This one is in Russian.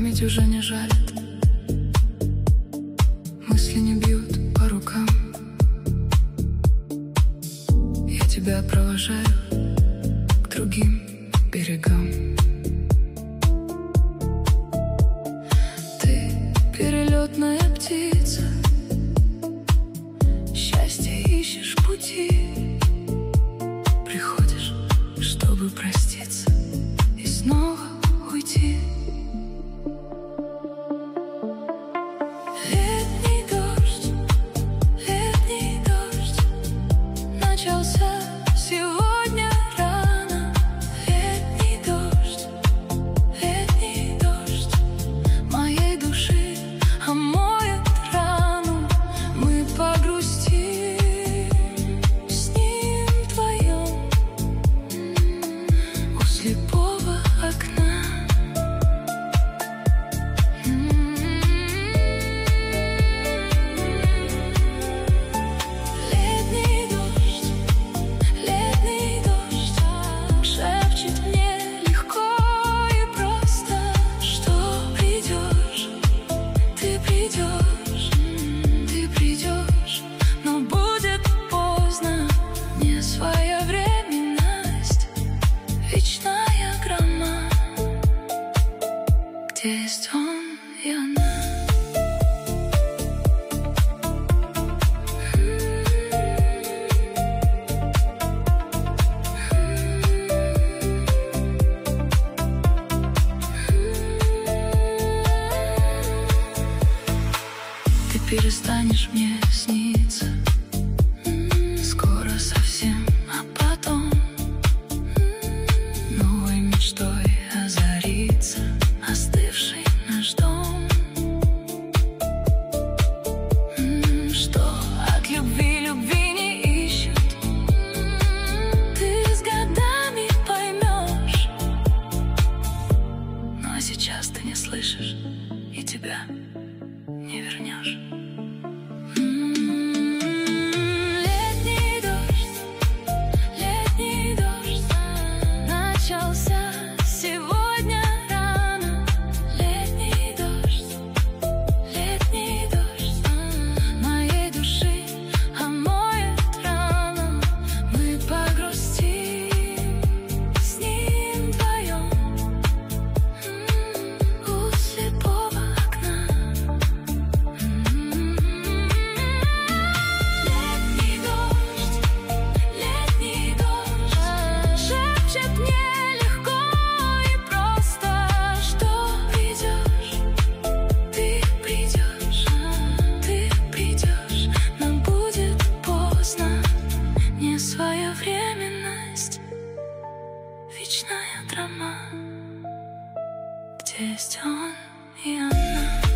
память уже не жалит, мысли не бьют по рукам. Я тебя провожаю к другим берегам. Ты перелетная птица, счастье ищешь пути. Приходишь, чтобы проститься и снова уйти. Летний дождь начался сегодня рано. Летний дождь моей души омоет рану. Мы погрустим с ним вдвоем у слепого окна. Летний дождь шепчет мне легко и просто, что придешь, ты придешь, ты придешь, но будет поздно. Не своевременность, вечная грома, где есть он и она. Ты перестанешь мне сниться скоро совсем, а потом новой мечтой озарится остывший наш дом. Что от любви не ищут, ты с годами поймешь, но сейчас ты не слышишь, и тебя не вернешь. Летний дождь начался сегодня рано. Летний дождь моей души омоет рану. Мы погрустим с ним вдвоем у слепого окна. Летний дождь шепчет мне легко и просто, что придешь, ты придешь, ты придешь, но будет поздно. Не своевременность, вечная драма, где есть он и она.